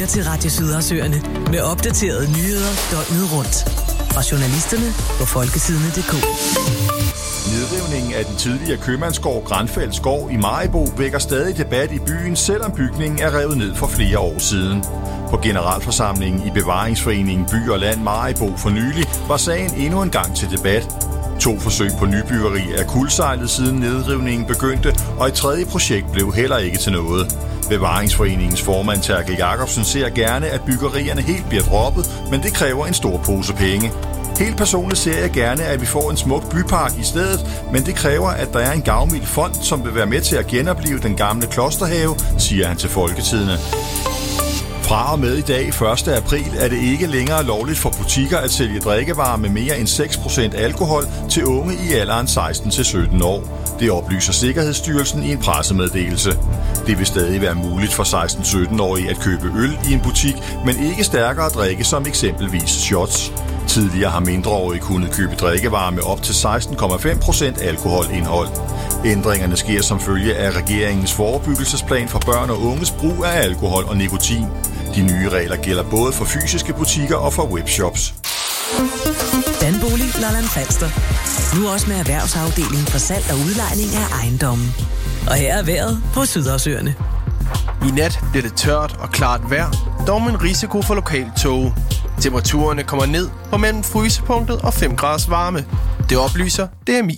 til Radio Sydersøerne med opdaterede nyheder døgnet rundt. Fra journalisterne på folketidene.dk. Nedrivningen af den tidligere købmandsgård Granfelds Gård i Maribo vækker stadig debat i byen, selvom bygningen er revet ned for flere år siden. På generalforsamlingen i Bevaringsforeningen By og Land Maribo for nylig var sagen endnu en gang til debat. 2 forsøg på nybyggeri er kuldsejlet siden nedrivningen begyndte, og et tredje projekt blev heller ikke til noget. Bevaringsforeningens formand Terkel Jacobsen ser gerne, at byggerierne helt bliver droppet, men det kræver en stor pose penge. Helt personligt ser jeg gerne, at vi får en smuk bypark i stedet, men det kræver, at der er en gavmild fond, som vil være med til at genoplive den gamle klosterhave, siger han til Folketidene. Fra og med i dag, 1. april, er det ikke længere lovligt for butikker at sælge drikkevarer med mere end 6% alkohol til unge i alderen 16-17 år. Det oplyser Sikkerhedsstyrelsen i en pressemeddelelse. Det vil stadig være muligt for 16-17-årige at købe øl i en butik, men ikke stærkere drikke som eksempelvis shots. Tidligere har mindreårige kunnet købe drikkevarer med op til 16,5% alkoholindhold. Ændringerne sker som følge af regeringens forebyggelsesplan for børn og unges brug af alkohol og nikotin. De nye regler gælder både for fysiske butikker og for webshops. Danbolig Lolland Falster. Nu også med erhvervsafdelingen for salg og udlejning af ejendommen. Og her er vejret på Sydersøerne. I nat bliver det tørt og klart vejr, dog med en risiko for lokal tåge. Temperaturerne kommer ned på mellem frysepunktet og 5 graders varme. Det oplyser DMI.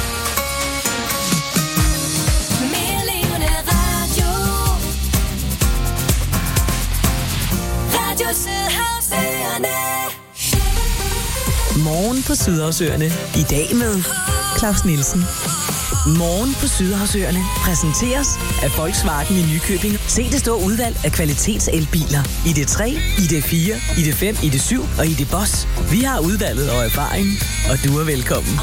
Morgen på Sydersøerne. I dag med Claus Nielsen. Morgen på Sydersøerne præsenteres af Volkswagen i Nykøbing. Se det store udvalg af kvalitetselbiler. ID3, ID4, ID5, ID7 og ID Boss. Vi har udvalget og erfaring, og du er velkommen.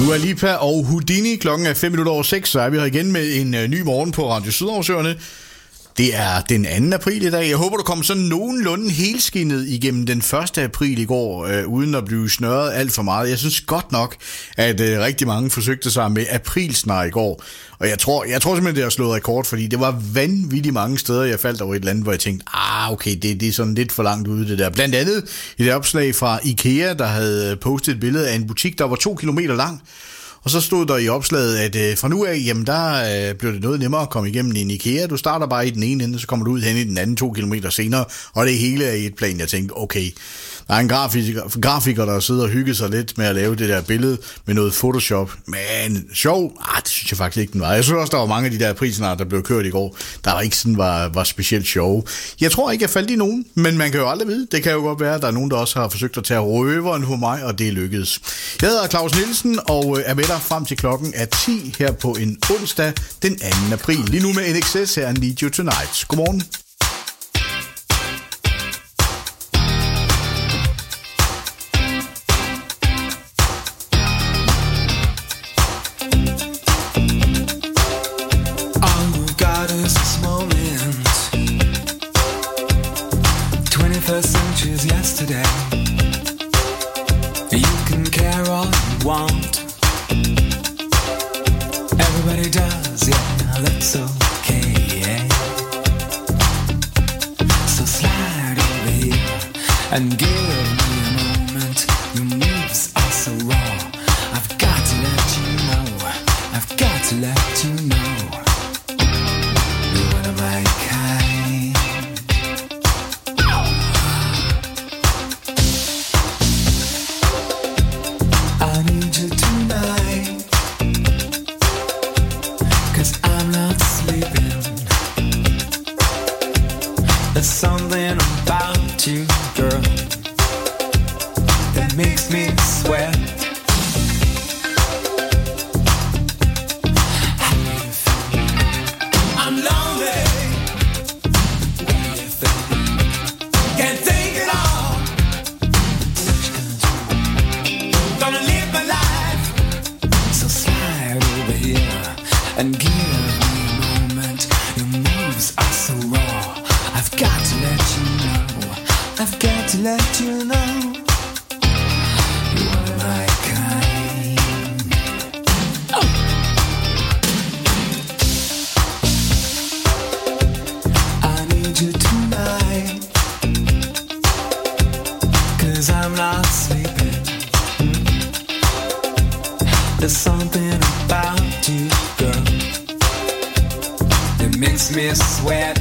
Dua Lipa og Houdini. Klokken er 5:05, så er vi her igen med en ny morgen på Radio Sydhavsøerne. Det er den 2. april i dag. Jeg håber, du kom sådan nogenlunde helskindet igennem den 1. april i går, uden at blive snørret alt for meget. Jeg synes godt nok, at rigtig mange forsøgte sig med aprilsnar i går. Og jeg tror simpelthen, det har slået rekord, fordi det var vanvittigt mange steder, jeg faldt over et eller andet, hvor jeg tænkte, okay, det er sådan lidt for langt ude det der. Blandt andet et opslag fra IKEA, der havde postet et billede af en butik, der var 2 kilometer lang. Og så stod der i opslaget, at fra nu af, jamen der bliver det noget nemmere at komme igennem i en IKEA. Du starter bare i den ene ende, så kommer du ud hen i den anden 2 kilometer senere, og det hele er i et plan. Jeg tænkte, okay, der er en grafiker, der sidder og hygger sig lidt med at lave det der billede med noget Photoshop. Men sjov? Det synes jeg faktisk ikke, den var. Jeg synes også, der var mange af de der aprilsnar, der blev kørt i går, der ikke sådan var specielt sjove. Jeg tror ikke, jeg faldt i nogen, men man kan jo aldrig vide. Det kan jo godt være, at der er nogen, der også har forsøgt at tage røveren på mig, og det lykkedes. Jeg hedder Claus Nielsen, og er med dig frem til klokken er 10 her på en onsdag den 2. april. Lige nu med NXS her, Need You Tonight. Godmorgen. Yesterday, you can care all you want. Everybody does, yeah, that's okay, yeah. So slide over here and give me a moment. Your moves are so raw. I've got to let you know. I've got to let you know. You're one of my kind. I need you tonight, 'cause I'm not sleeping. There's something about you, girl, that makes me sweat. How do you feel? I'm lonely. What do you think? Can't think at all. What you gonna do? Gonna live my life. So slide over here and give me a moment. Your moves are so raw. I've got to let you know. I've got to let you know. You are my kind. Oh. I need you tonight, 'cause I'm not sleeping. There's something about you, girl, that makes me sweat.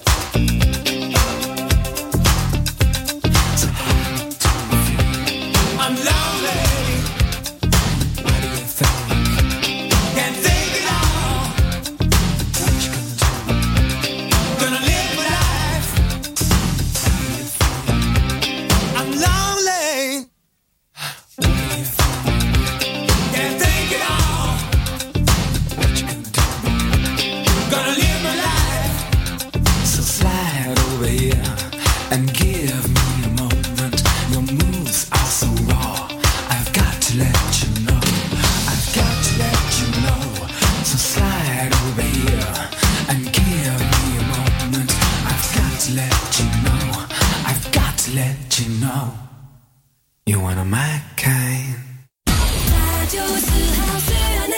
So how do you feel? I'm lonely. What do you think? Can't think at all. What you gonna do? Gonna live my life. How do you feel? I'm lonely. What do you feel? Can't think at all. What you gonna do? Gonna live my life. So slide over here and give me a moment. Your moves are so raw. I've got to let you know. I've got to let you know. So slide over here and give me a moment. I've got to let you know. I've got to let you know. You're one of my kind. Radio Sydhavsøerne.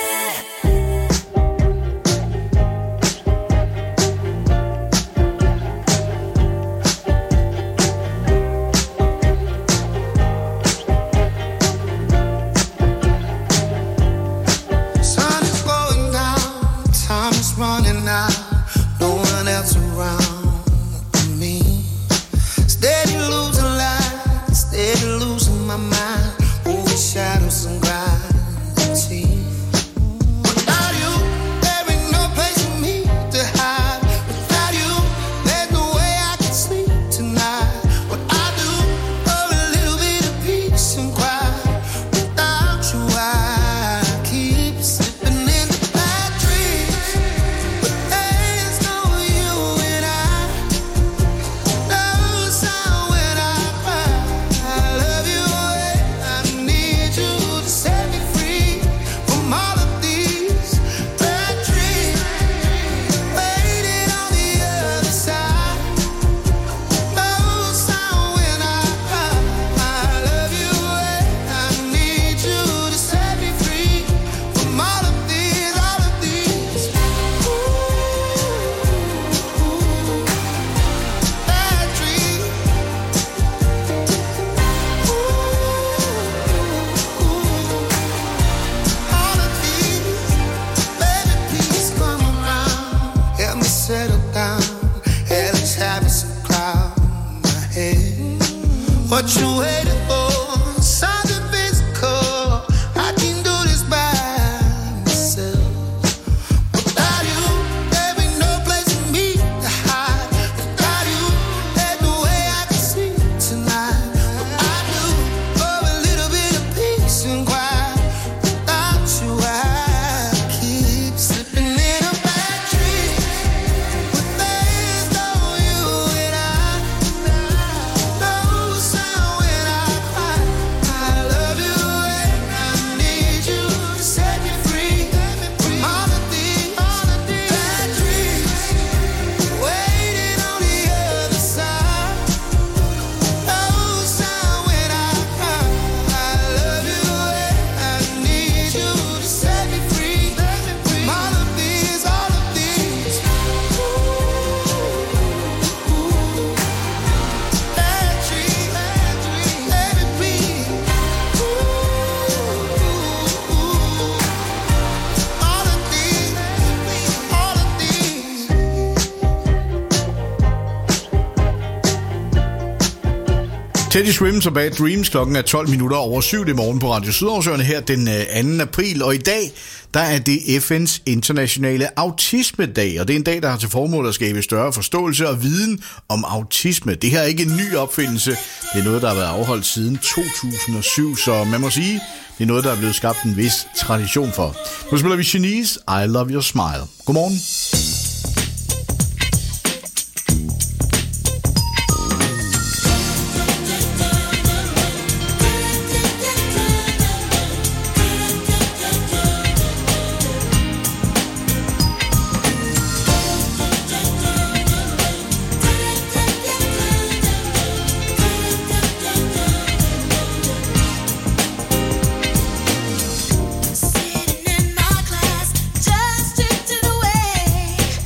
Sun is going down, time is running out, no one else around me. Steady losing light, steady losing my mind. what you waiting for? Something physical. I can do this by myself. Without you, there be no place for me to hide. Without you, there's no way I can see tonight. But I do for a little bit of peace and quiet. Without you, I keep slipping in a bad dream. But there's no you and I. No sound when I cry. I love you and I need you to set me free from all of these bad dreams. Waiting on the other side. No sound when I cry. I love you and I need you to set me free from all of these bad dreams. Let it be. All of these. Teddy Swims og Bad Dreams. Klokken er 12 minutter over 7 i morgen på Radio Sydausørene her den 2. april. Og i dag, der er det FN's internationale autismedag. Og det er en dag, der har til formål at skabe større forståelse og viden om autisme. Det her er ikke en ny opfindelse. Det er noget, der har været afholdt siden 2007. Så man må sige, det er noget, der er blevet skabt en vis tradition for. Nu spiller vi Shanice, I Love Your Smile. Godmorgen. Sitting in my class, just drifting away.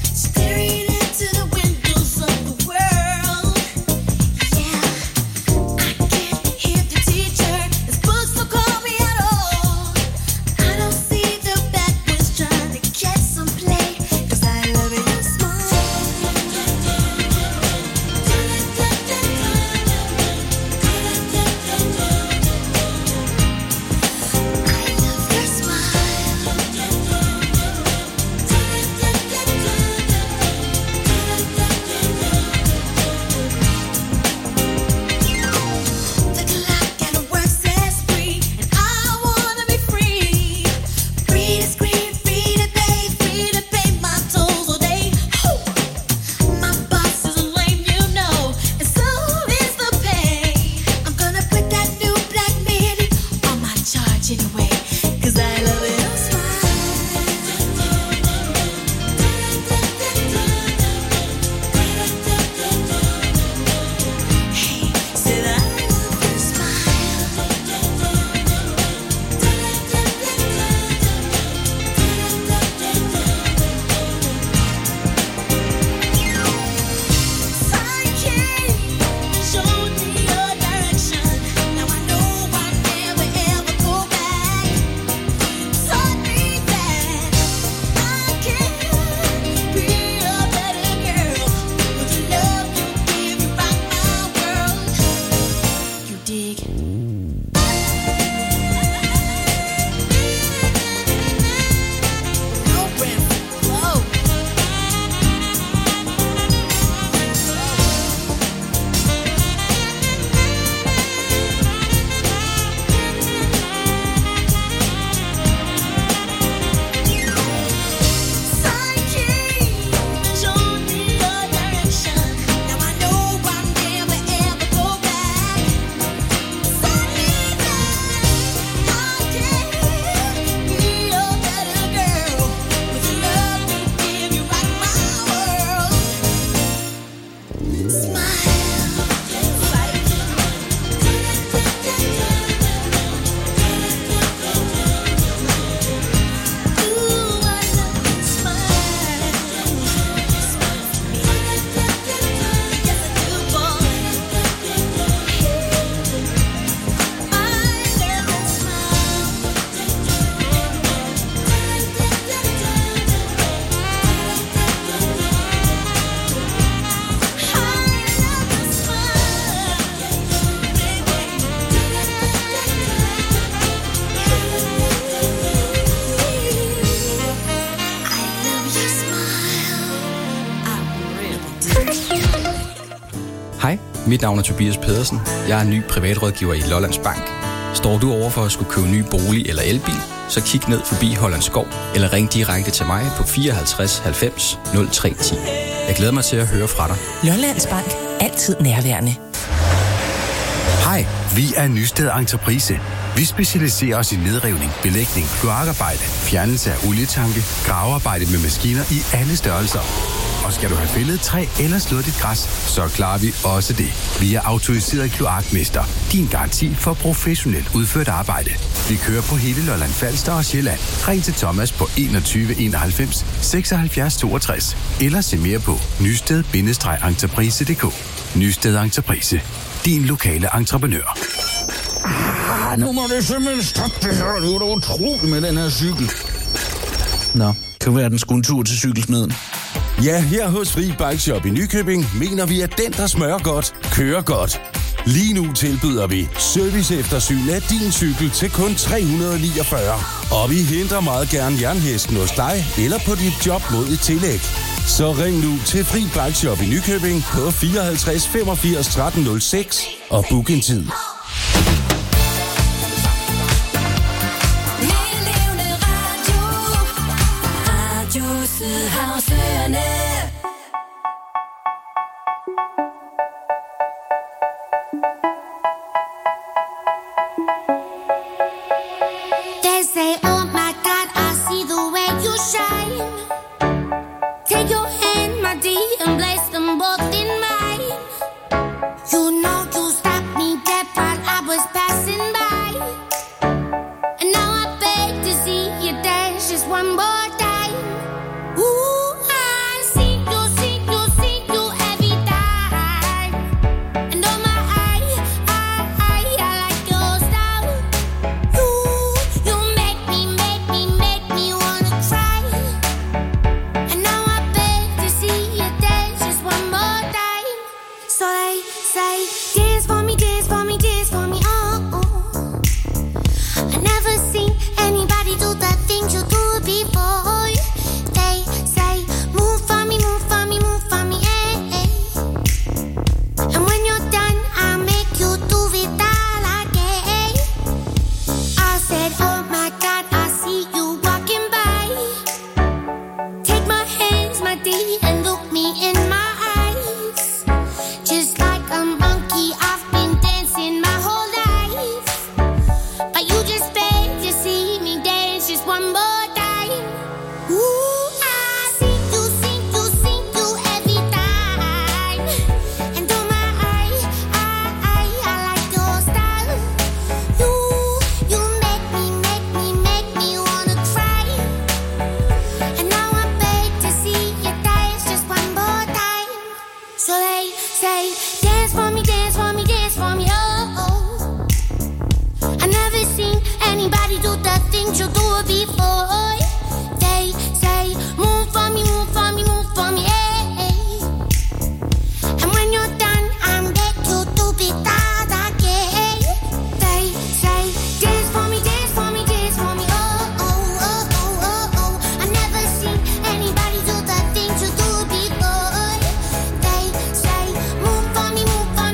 Hej, mit navn er Tobias Pedersen. Jeg er ny privatrådgiver i Lollands Bank. Står du over for at skulle købe ny bolig eller elbil, så kig ned forbi Hollands Skov eller ring direkte til mig på 54 90 0310. Jeg glæder mig til at høre fra dig. Lollands Bank. Altid nærværende. Hej, vi er Nysted Entreprise. Vi specialiserer os i nedrivning, belægning, kloakarbejde, fjernelse af olietanke, gravearbejde med maskiner i alle størrelser. Og skal du have fældet træ eller slået dit græs, så klarer vi også det. Vi er autoriseret kloakmester. Din garanti for professionelt udført arbejde. Vi kører på hele Lolland Falster og Sjælland. Ring til Thomas på 21 91 76 62. Eller se mere på nysted-entreprise.dk. Nysted Entreprise. Din lokale entreprenør. Nu må det simpelthen stoppe det her. Det er jo utroligt med den her cykel. Nå, kan være den skulle en tur til cykelsmeden. Ja, her hos Fri Bike Shop i Nykøbing mener vi, at den, der smører godt, kører godt. Lige nu tilbyder vi serviceeftersyn af din cykel til kun 349. Og vi henter meget gerne jernhesten hos dig eller på dit job mod et tillæg. Så ring nu til Fri Bike Shop i Nykøbing på 54 85 13 06 og book en tid. They say, oh my God, I see the way you shine. Take your hand, my dear, and place them both in mine. You know you stopped me dead while I was passing by. And now I beg to see you dance just one more time. Ooh, I see you every time. And oh my, I like your style. You make me wanna cry. And now I beg to see you dance just one more time. So they say, dance for me, dance for me, dance for me, oh, oh. I never seen anybody do the things you do before. They say, move for me, move for me, move for me, eh, eh. And when you're done, I'll make you do it all again. I said, oh my God, I see you walking by. Take my hands, my dear, and look me in my eyes. Just like a monkey, I've been dancing my whole life. But you just beg to see me dance just one more time. Ooh, I see you every time. And oh my, I like your style. You make me wanna cry. And now I beg to see you dance just one more time. So they say, dance for me, dance for me, dance for me, oh, oh. I never seen anybody do the things you do before. They say, move for me, move for me, move for me, eh, eh. And when you're done, I'm back you do it all again. They say, dance for me, dance for me, dance for me, oh, oh, oh, oh, oh, oh. I never seen anybody do the things you do before. They say, move for me, move for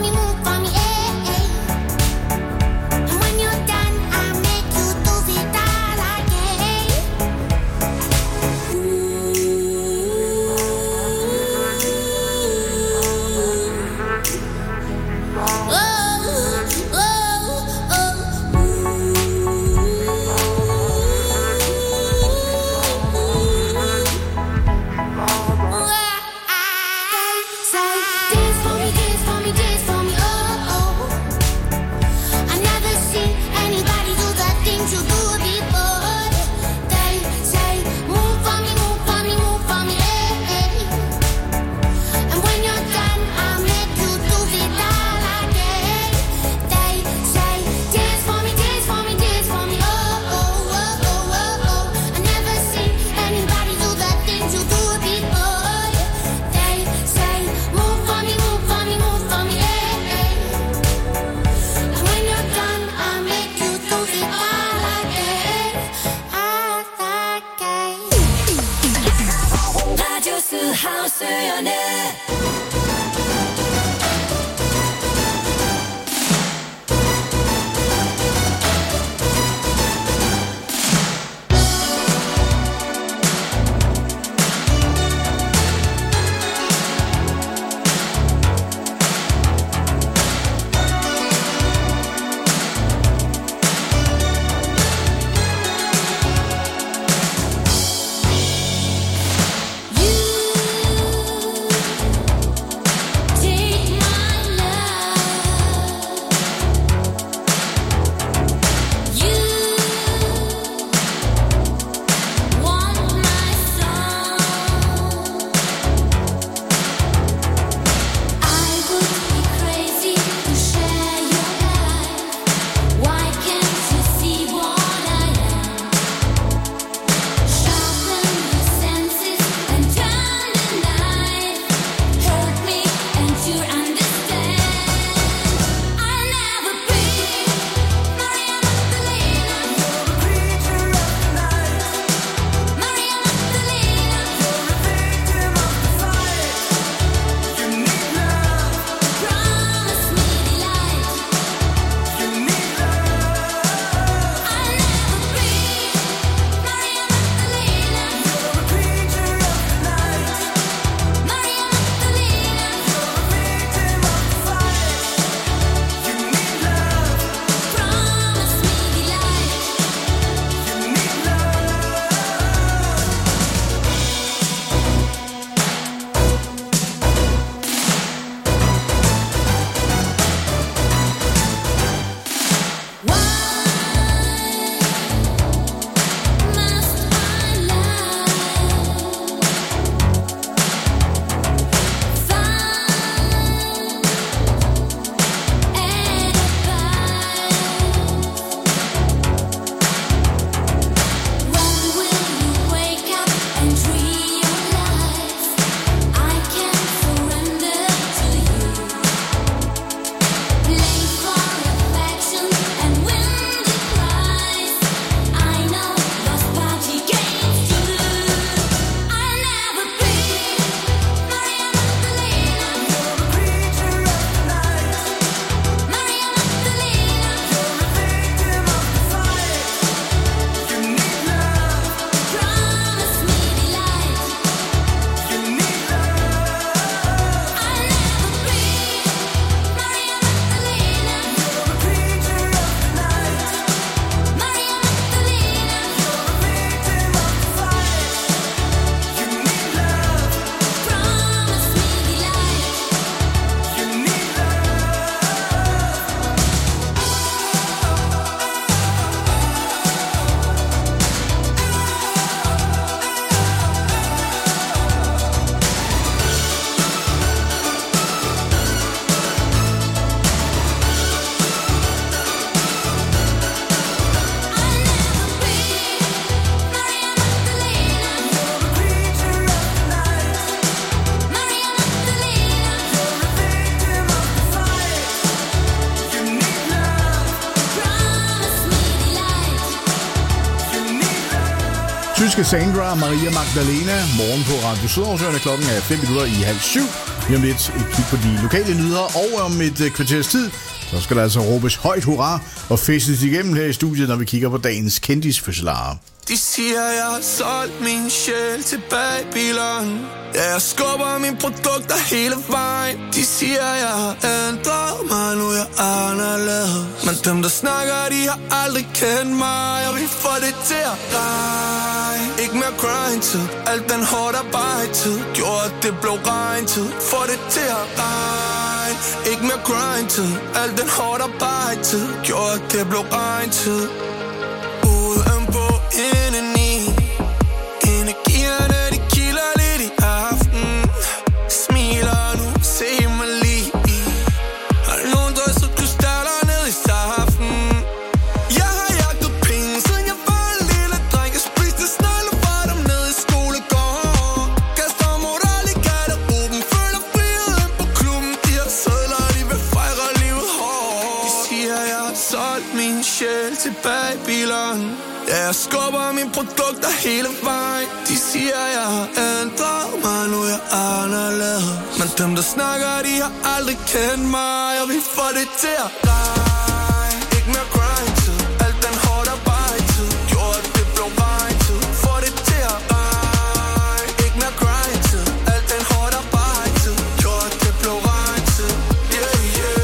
tyske Sandra og Maria Magdalena. Morgen på Radio Sydarsøerne. Klokken er 7:05. Lige om lidt et kig på de lokale nyheder. Og om et kvarters tid, så skal der altså råbes højt hurra og festes igennem her i studiet, når vi kigger på dagens kendisfødselarer. De siger, jeg har solgt min sjæl til Babylon. Ja, jeg skubber mine produkter hele vejen. De siger, jeg har ændret mig, nu er jeg anderledes. Men dem, der snakker, de har aldrig kendt mig. Og vi får det til at regne. Ikke mere grind-tid, alt den hårdt arbejde-tid. Gjorde, at det blev regn-tid. Får det til at regne. Ikke mere grind-tid, alt den hårdt arbejde-tid. Gjorde, at det blev regn-tid. Udenpå indeni. Energierne, de kilder lidt i aften. Smiler nu, se mig lige. Har nogen drysset krystaller ned i saften. Jeg har jagtet penge, siden jeg var en lille dreng. Jeg spiste snegle fra dem ned i skolegården. Kaster moral i garderoben, føler friheden på klubben. De har sædler, de vil fejre livet hårdt. De siger, jeg har solgt min sjæl til Babylon. Ja, jeg skubber mine produkter hele vejen. De siger, jeg har ændret mig, nu er jeg anderledes. Men dem, der snakker, de har aldrig kendt mig. Og vi får det til at regne. Ikke mere grind-tid, alt den hårdt arbejde-tid. Gjorde, at det blev regn-tid. Får det til at regne. Ikke mere grind-tid, alt den hårdt arbejde-tid. Gjorde, at det blev regn-tid. Yeah, yeah.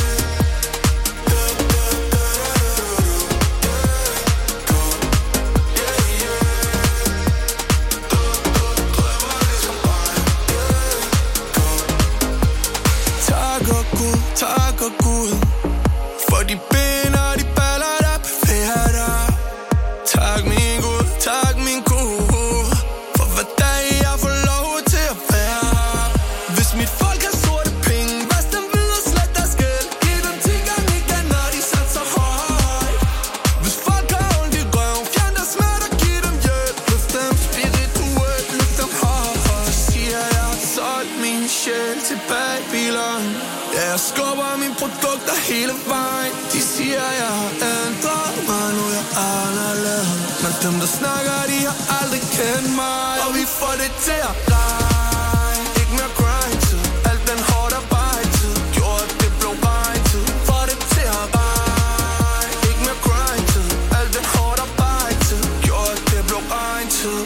Tak og Gud for de ben og de baller, der bevæger dig. Tak min Gud, tak min Gud for hvad dag jeg får lov til at være. Hvis mit folk har sorte penge, vask dem videre, slet deres gæld. Giv dem 10 gange igen, når de satser højt. Hvis folk har ondt i røven, fjern deres smert og giv dem hjælp. Løft dem spirituelt, løft dem højt. Så siger jeg har solgt min sjæl til Babylon. Ja, jeg skubber mine produkter hele vejen. De siger, jeg har ændret mig, nu er jeg anderledes. Men dem, der snakker, de har aldrig kendt mig. Og vi får det til at regne. Ikke mere grind-tid, alt den hårdt arbejde-tid. Gjorde, at det blev regn-tid. Får det til at regne. Ikke mere grind-tid, alt den hårdt arbejde-tid. Gjorde, at det blev regn-tid.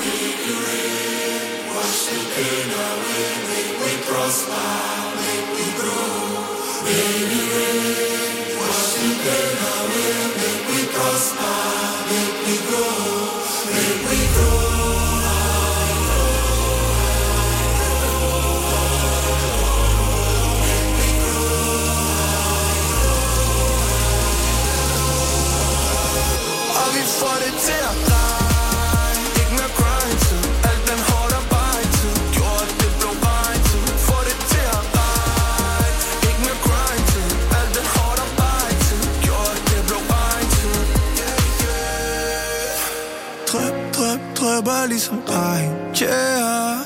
We prosper. Baby, wash the pain away, make we prosper, make we grow, make we grow. Og vi får det til at regne, ikke mere grind-tid, alt den hårdt arbejde-tid. Gjorde, at det blev regn-tid, får det til at regne, ikke mere grind-tid, alt den hårdt arbejde-tid. Gjorde, at det blev regn-tid. Drøb, drøb, drøber ligesom regn, yeah.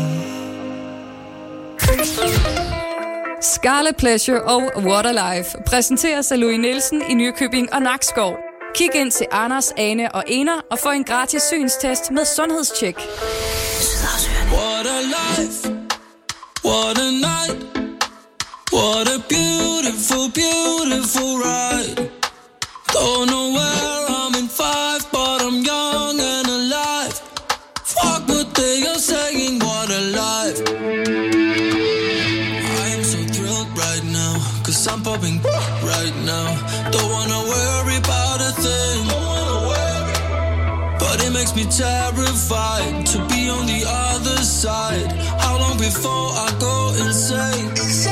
Scarlet Pleasure og Waterlife præsenteres af Louis Nielsen i Nykøbing og Nakskov. Kig ind til Anders, Ane og Ener og få en gratis synstest med sundhedstjek. What a life, what a night, what a beautiful, beautiful ride. Don't know where I'm in 5, but I'm young and alive. Fuck what they are saying, what a life. I am so thrilled right now, 'cause I'm popping right now. Don't wanna worry about a thing, but it makes me terrified to be on the other side. How long before I go insane?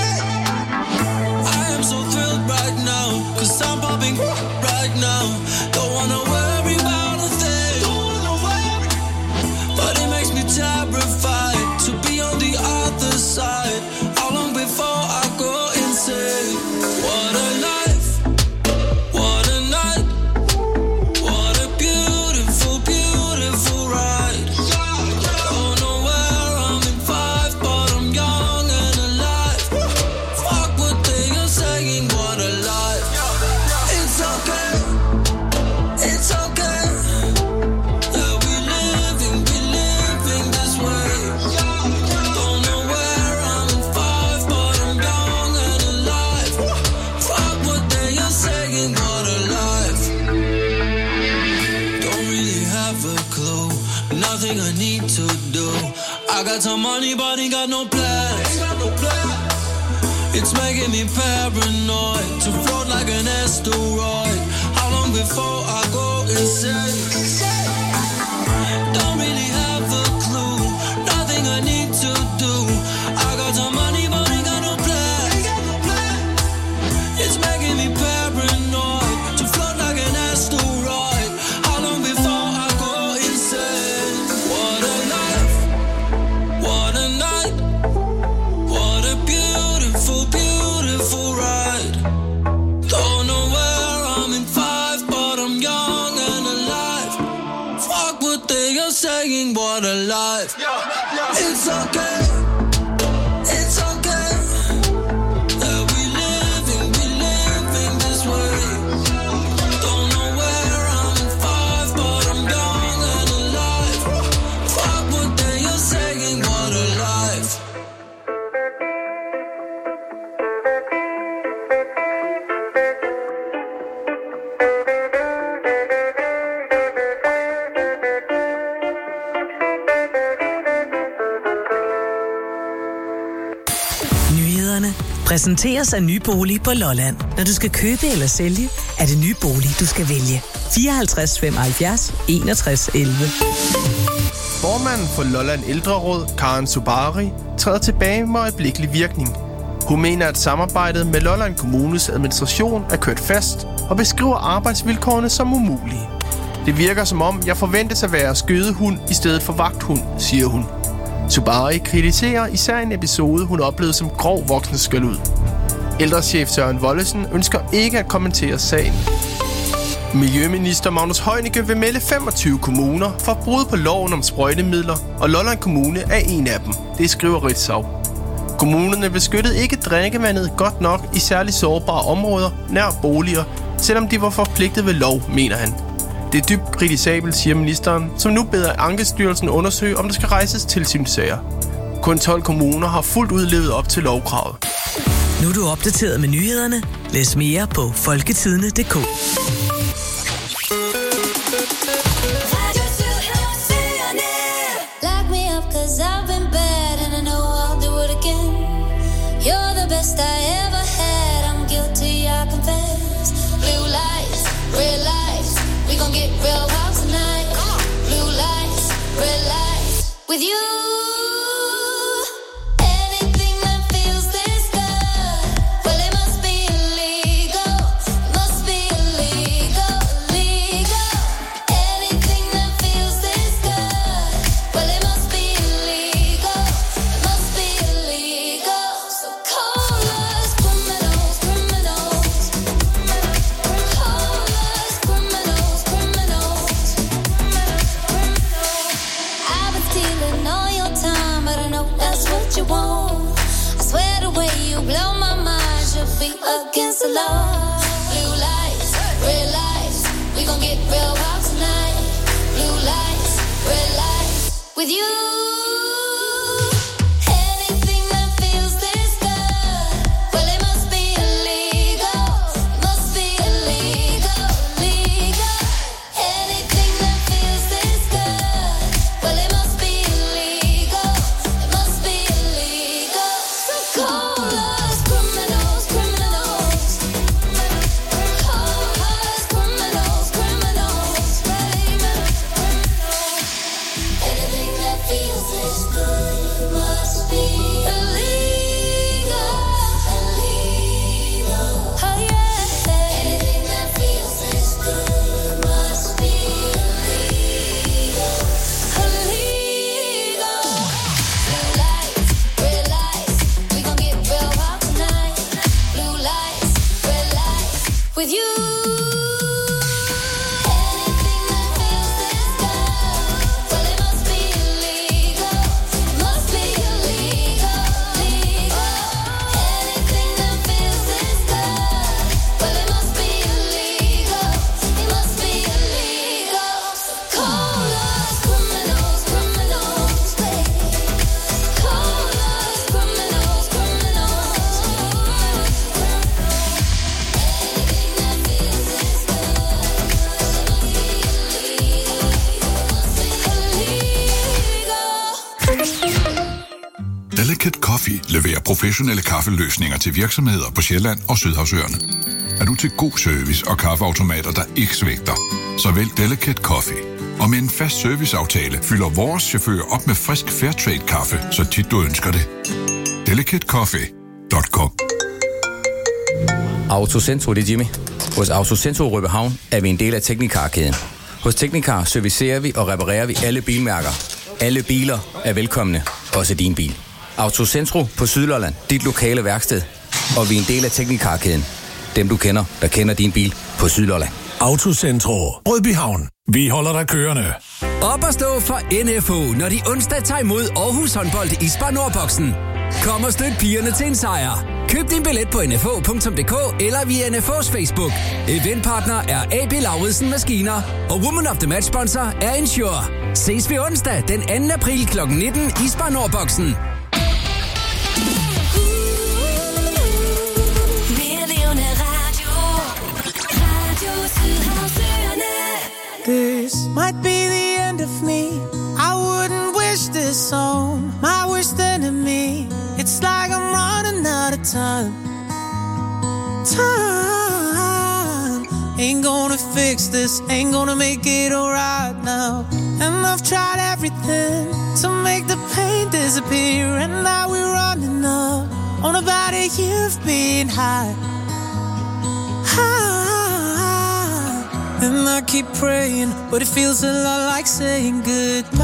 I am so thrilled right now, 'cause I'm popping right now. Don't wanna worry about a thing, but it makes me terrified to be on the other side. How long before I go insane? What a life, what a night, what a beautiful, beautiful ride. Don't know where I'm in 5, but I'm young and got some money, but ain't got no plans. It's making me paranoid to float like an asteroid. How long before I go insane? Don't really have a clue. Nothing I need to do. I got some money, but ain't got no plans. It's making me paranoid to float like an asteroid. How long before I go insane? What a life, what a night, what a beautiful, beautiful ride. Don't know where I'm in 5, but I'm young and alive. Fuck what they are saying, what a life. It's okay. It's okay that we living this way. Don't know where I'm in 5, but I'm young and alive. Fuck what they are saying, what a life. Nyhederne præsenteres af Nye Bolig på Lolland. Når du skal købe eller sælge, er det Nye Bolig, du skal vælge. 54 75 61 11. Formanden for Lolland Ældreråd, Karen Subari, træder tilbage med øjeblikkelig virkning. Hun mener, at samarbejdet med Lolland Kommunes administration er kørt fast og beskriver arbejdsvilkårene som umulige. Det virker som om, jeg forventes at være skødehund i stedet for vagthund, siger hun. Subari kritiserer især en episode, hun oplevede som grov voksenskældud. Ældrechef Søren Wollesen ønsker ikke at kommentere sagen. Miljøminister Magnus Heunicke vil melde 25 kommuner for brud på loven om sprøjtemidler, og Lolland Kommune er en af dem. Det skriver Ritzau. Kommunerne beskyttede ikke drikkevandet godt nok i særligt sårbare områder nær boliger, selvom de var forpligtet ved lov, mener han. Det er dybt kritisabelt, siger ministeren, som nu beder Ankestyrelsen undersøge, om der skal rejses tilsynssager. Kun 12 kommuner har fuldt ud levet op til lovkravet. Nu er du opdateret med nyhederne. Læs mere på folketidene.dk. Lock me up 'cause I've been bad and I know I'll do it again. You're the best I ever had. I'm guilty, I confess. Blue lights, red lights. We gon' get real wild tonight. Blue lights, red lights. With you. Anything that feels this good, well it must be illegal. Must be illegal, illegal. Anything that feels this good, well it must be illegal. Must be illegal. So call us criminals, criminals. Call us criminals, criminals. I've been stealing all your time, but I know that's what you want. I swear the way you blow my mind should be against the law. Blue lights, red lights. We gon' get real wild tonight. Blue lights, red lights. With you. Anything that feels this good, well it must be illegal. Must be illegal, illegal. Anything that feels this good, well it must be illegal. It must be illegal. So call us criminals, criminals. Call us criminals, criminals. Anything that feels this good must be illegal, illegal. Oh yeah. Anything that feels this good must be illegal, illegal. Blue lights, red lights. We gon' get real wild tonight. Blue lights, red lights. With you. Anything that feels this good, well it must be illegal. Must be illegal, legal. Anything that feels this good, well it must be illegal. It must be illegal. So call us criminals, criminals. Call us criminals, criminals. Anything that feels Coffee leverer professionelle kaffeløsninger til virksomheder på Sjælland og Sydhavsøerne. Er du til god service og kaffeautomater, der ikke svigter, så vælg Delicate Coffee. Og med en fast serviceaftale fylder vores chauffør op med frisk Fairtrade kaffe, så tit du ønsker det. delicatecoffee.com. Autocentro, det er Jimmy. Hos Autocentro Rødbyhavn er vi en del af Teknikar-kæden. Hos Teknikar servicerer vi og reparerer vi alle bilmærker. Alle biler er velkomne, også din bil. Autocentro på Sydlolland, dit lokale værksted. Og vi er en del af Teknikar-kæden. Dem du kender, der kender din bil på Sydlolland. Autocentro Rødbyhavn. Vi holder dig kørende. Op at stå for NFO, når de onsdag tager imod Aarhus håndbold i Spar Nordboksen. Kom og støt pigerne til en sejr. Køb din billet på nfo.dk eller via NFO's Facebook. Eventpartner er AB Lauridsen Maskiner, og Woman of the Match sponsor er Ensure. Ses vi onsdag den 2. april kl. 19 i Spar Nordboksen. This might be the end of me. I wouldn't wish this on my worst enemy. It's like I'm running out of time. Ain't gonna fix this, ain't gonna make it alright now. And I've tried everything to make the pain disappear. And now we're running up on about a year of being high. And I keep praying, but it feels a lot like saying goodbye.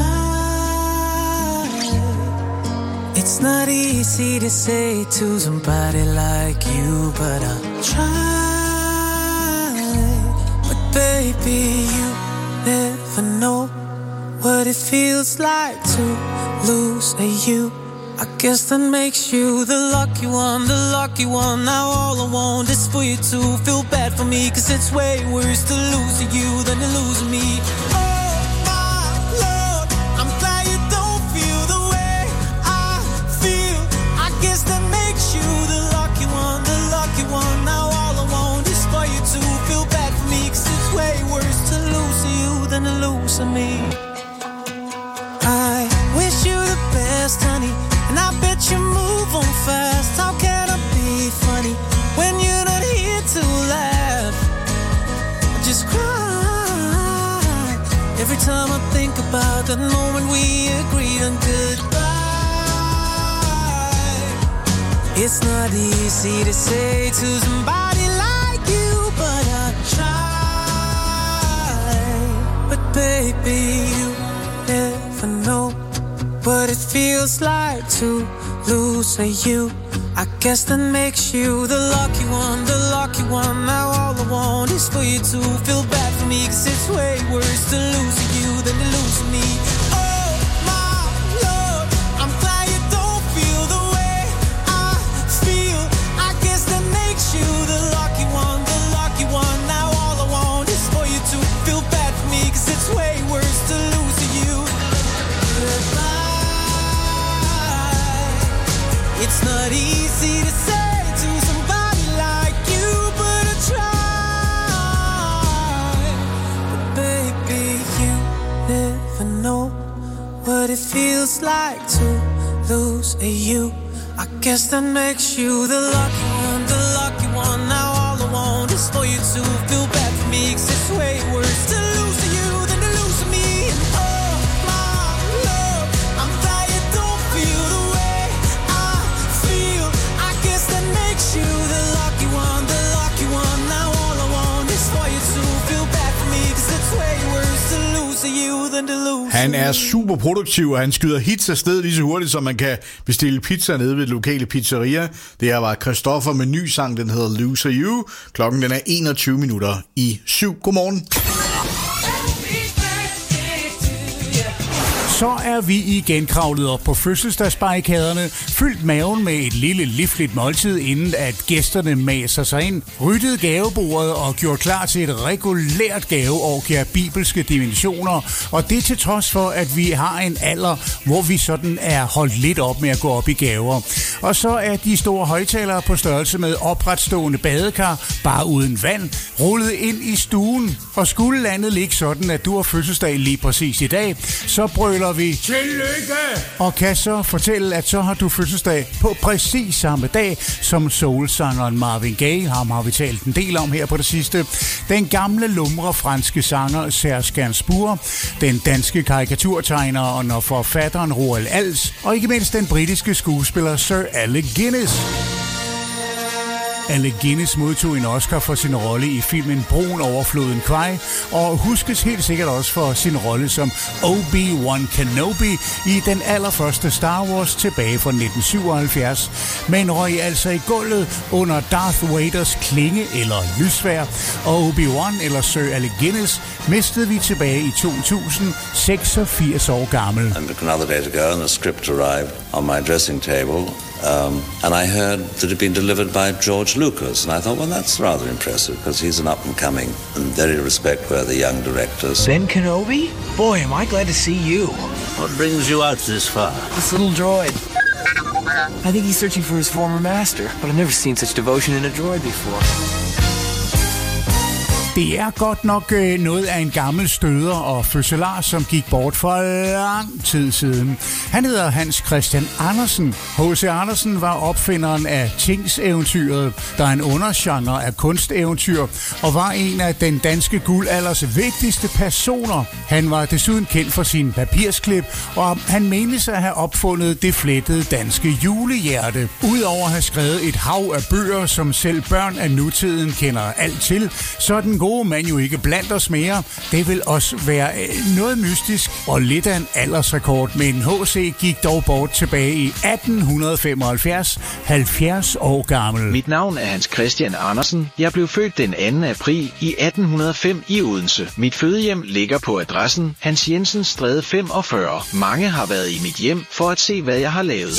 It's not easy to say to somebody like you, but I'll try. But baby, you never know what it feels like to lose a you. I guess that makes you the lucky one, the lucky one. Now all I want is for you to feel bad for me, 'cause it's way worse to lose you than to lose me. Oh my Lord, I'm glad you don't feel the way I feel. I guess that makes you the lucky one, the lucky one. Now all I want is for you to feel bad for me, 'cause it's way worse to lose you than to lose me. I wish you the best, honey, and I bet you move on fast. How can I be funny when you're not here to laugh? I just cry every time I think about that moment we agreed on goodbye. It's not easy to say to somebody like you, but I try. But baby, you never know what it feels like to lose a you. I guess that makes you the lucky one, the lucky one. Now all I want is for you to feel bad for me, 'cause it's way worse to lose you than to lose me. Oh my Lord, I'm glad you don't feel the way I feel. I guess that makes you the lucky one, the lucky one. Now all I want is for you to feel bad for me, 'cause it's way worse to lose you. It's not easy to say to somebody like you, but I try. But baby, you never know what it feels like to lose a you. I guess that makes you the lucky one, the lucky one. Now all I want is for you to feel bad for me, 'cause it's way worse to lose you than to lose me. And oh my love, I'm glad you don't feel the way I feel. I guess that makes you the lucky one, the lucky one. Now all I want is for you to feel bad for me, 'cause it's way worse to lose you than to lose. Han er super produktiv, og han skyder hits afsted lige så hurtigt, som man kan bestille pizza nede ved det lokale pizzeria. Det her var Christoffer med ny sang, den hedder Loser You. Klokken den er 7:21. Godmorgen. Så er vi igen kravlet op på fødselsdagsbarrikaderne, fyldt maven med et lille livligt måltid, inden at gæsterne maser sig ind, ryddet gavebordet og gjort klar til et regulært gaveorgie af bibelske dimensioner, og det til trods for, at vi har en alder, hvor vi sådan er holdt lidt op med at gå op i gaver. Og så er de store højtalere på størrelse med opretstående badekar, bare uden vand, rullet ind i stuen, og skulle landet ligge sådan, at du har fødselsdag lige præcis i dag, så brøler brøler vi. Tillykke! Og kan så fortælle, at så har du fødselsdag på præcis samme dag som soulsangeren Marvin Gaye. Ham har vi talt en del om her på det sidste. Den gamle lumre franske sanger Serge Gainsbourg. Den danske karikaturtegner og forfatteren Roald Als. Og ikke mindst den britiske skuespiller Sir Alec Guinness. Alec Guinness modtog en Oscar for sin rolle i filmen Broen over floden Kwai, og huskes helt sikkert også for sin rolle som Obi-Wan Kenobi i den allerførste Star Wars tilbage fra 1977, men røg altså i gulvet under Darth Vaders klinge eller lysvær, og Obi-Wan eller Sir Alec Guinness mistede vi tilbage i 2000, 86 år gammel. And another day to go, and the script arrived on my dressing table. And I heard that it had been delivered by George Lucas, and I thought, well, that's rather impressive, because he's an up-and-coming and very respect-worthy young director. Ben Kenobi? Boy, am I glad to see you. What brings you out this far? This little droid. I think he's searching for his former master, but I've never seen such devotion in a droid before. Det er godt nok noget af en gammel støder og fødselar, som gik bort for lang tid siden. Han hedder Hans Christian Andersen. H.C. Andersen var opfinderen af Tings-eventyret, der er en undergenre af kunsteventyr, og var en af den danske guldalders vigtigste personer. Han var desuden kendt for sin papirsklip, og han menes at have opfundet det flettede danske julehjerte. Udover at have skrevet et hav af bøger, som selv børn af nutiden kender alt til, så er den gode mand jo ikke blandt os mere. Det vil også være noget mystisk og lidt af en aldersrekord, men H.C. gik dog bort tilbage i 1875, 70 år gammel. Mit navn er Hans Christian Andersen. Jeg blev født den 2. april i 1805 i Odense. Mit fødehjem ligger på adressen Hans Jensens Stræde 45. Mange har været i mit hjem for at se, hvad jeg har lavet.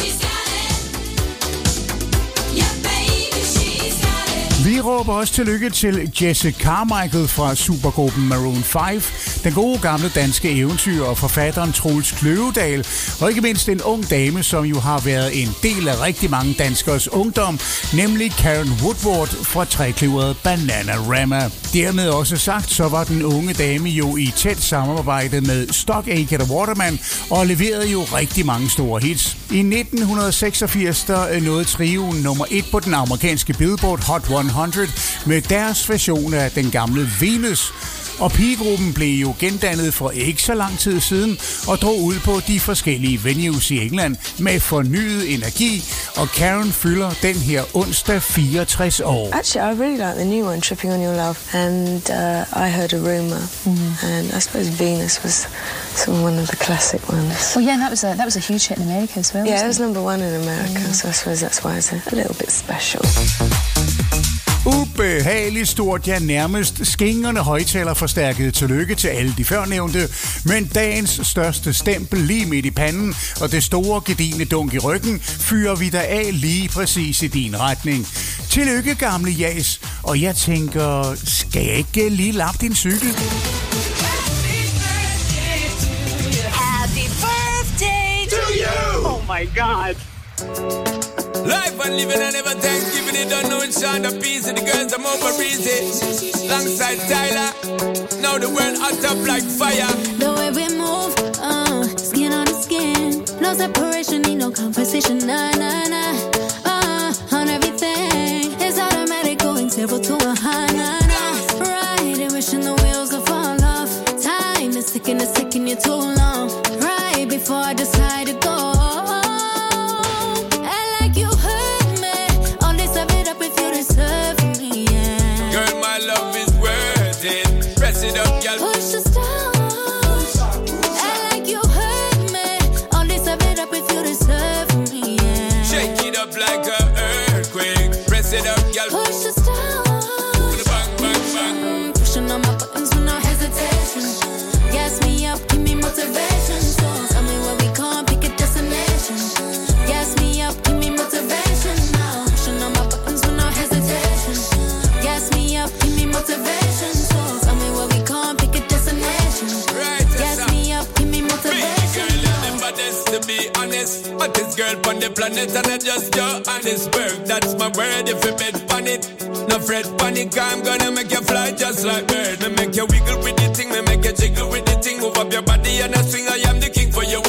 Vi råber også tillykke til Jesse Carmichael fra supergruppen Maroon 5, den gode gamle danske eventyr og forfatteren Troels Kløvedal, og ikke mindst en ung dame, som jo har været en del af rigtig mange danskers ungdom, nemlig Karen Woodward fra trækløveret Bananarama. Dermed også sagt, så var den unge dame jo i tæt samarbejde med Stock Aitken og Waterman og leverede jo rigtig mange store hits. I 1986 der nåede trioen nummer 1 på den amerikanske Billboard Hot 100 med deres version af den gamle Venus. Og pigegruppen blev jo gendannet for ikke så lang tid siden og drog ud på de forskellige venues i England med fornyet energi, og Karen fylder den her onsdag 64 år. Actually, I really like the new one, Tripping on Your Love, and I Heard a Rumor, and I suppose Venus was sort of one of the classic ones. Well, yeah, that was a huge hit in America as well. Yeah, it was number 1 in America, so I suppose that's why it's a little bit special. Ubehageligt stort, ja nærmest skingrende højtalerforstærket tillykke til alle de førnævnte, men dagens største stempel lige midt i panden og det store gedigne dunk i ryggen fyrer vi der af lige præcis i din retning. Tillykke gamle jas, og jeg tænker, skal jeg ikke lige lappe din cykel? Happy birthday to you! Oh my God! Life and living and never Thanksgiving, it don't know it's on the piece. The girls I'm over easy. Alongside Tyler, now the world hot up like fire. The way we move, skin on skin. No separation, need no conversation. Nah, nah, nah. On everything, it's automatic, going 0 to 100. Nah, nah. Right, and wishing the wheels will fall off. Time is ticking you too long. Right before I decide to go. Push the stars. Act like you heard me. All this of it up if you deserve me. Yeah. Shake it up like an earthquake. Press it up, girl. Push the stars. Bang, bang, bang. Pushing on my buttons with no hesitation. Gas me up, give me motivation. So tell me where we can't pick a destination. Gas me up, give me motivation. Now pushing on my buttons with no hesitation. Gas me up, give me motivation. So tell me where we can't pick a destination. Gas me up, give me motivation. To be honest, hottest girl on the planet, and I just Johannesburg. That's my word. If you bet on it, no fret panic. I'm gonna make you fly just like bird. Me make you wiggle with the thing, me make you jiggle with the thing. Move up your body and I swing. I am the king for you.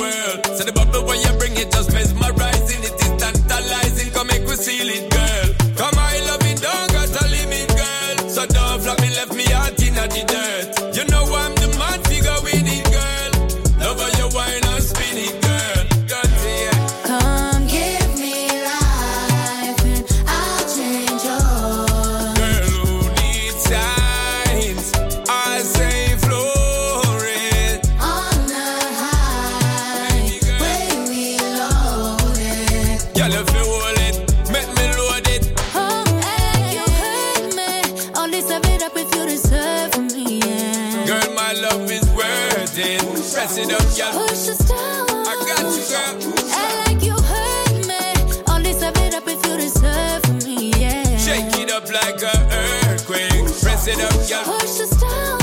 Press it up, girl. Push the style. I got you, girl. Act like you heard me. Only serve it up if you deserve me, yeah. Shake it up like an earthquake. Press it up, girl. Push the style.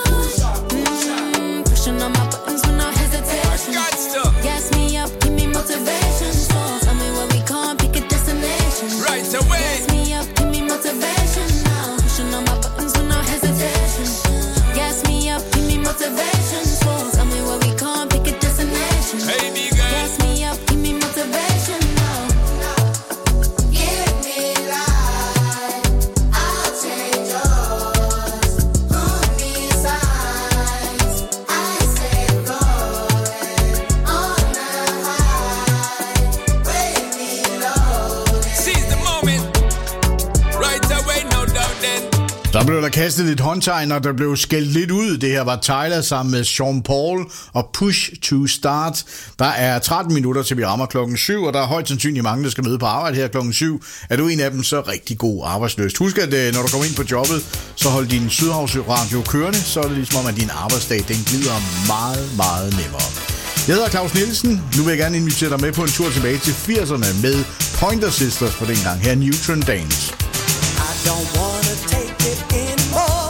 Pushing on my buttons with no hesitation. I got stuff. Gas me up, give me motivation. So tell me where we can't pick a destination. Right away. Gas me up, give me motivation now. Pushing on my buttons with no hesitation. Gas me up, give me motivation. So tell me where we can't pick a destination. Hey, big girl. Gas me up, give me motivation now. Give me life, I'll change yours. Put me signs, I say going on the high. Break me low. Seize the moment. Right away, no doubt then. Der blev der kastet lidt håndtegn, og der blev skældt lidt ud. Det her var Tyler sammen med Sean Paul og Push to Start. Der er 13 minutter til vi rammer klokken 7, og der er højst sandsynligt mange, der skal møde på arbejde her klokken 7. Er du en af dem, så rigtig god arbejdsløst. Husk, at når du kommer ind på jobbet, så hold din Sydhavsradio kørende, så er det ligesom om, at din arbejdsdag den glider meget, meget nemmere. Jeg hedder Claus Nielsen. Nu vil jeg gerne invitere dig med på en tur tilbage til 80'erne med Pointer Sisters på den gang her Neutron Dance. I don't wanna take it anymore.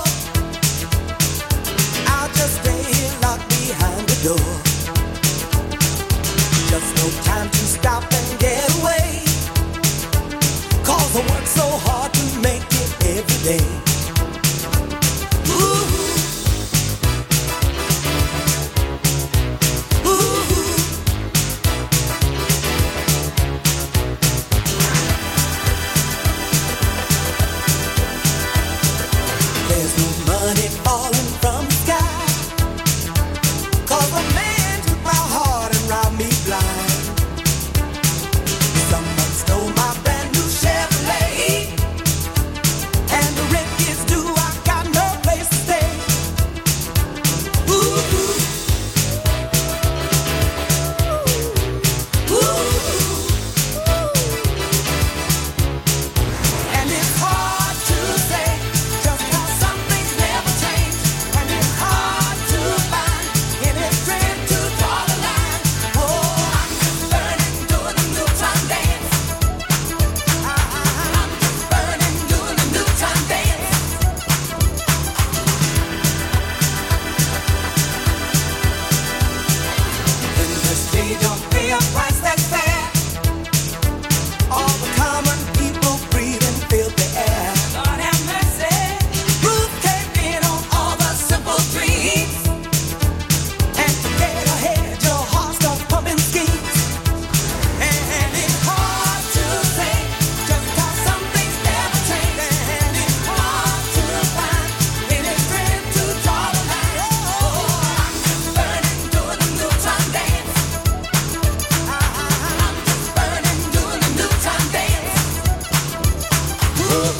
I'll just stay here locked behind the door. Just no time to stop and get away. 'Cause I work so hard to make it every day. Ooh. There's no money falling from the sky. 'Cause a man took my heart and robbed me blind. Someone stole my brand new Chevrolet. And the rent is due, I got no place to stay. Ooh. Ooh. And it's hard to say just how some things never change. And it's hard to find any strength to draw the line. Oh, I'm just burning, doing a new time dance. I'm just burning, doing a new time dance. In this day don't pay a price that's fair. All the common people breathing filthy air. Lord have mercy. Roof caved in on all the simple dreams. And to get ahead, your heart starts pumping schemes. And it's hard to say just how some things never change. And it's hard to find any strength to draw the line. Oh, I'm just burning, doing a new time dance. I'm just burning, doing a new time dance. Ooh.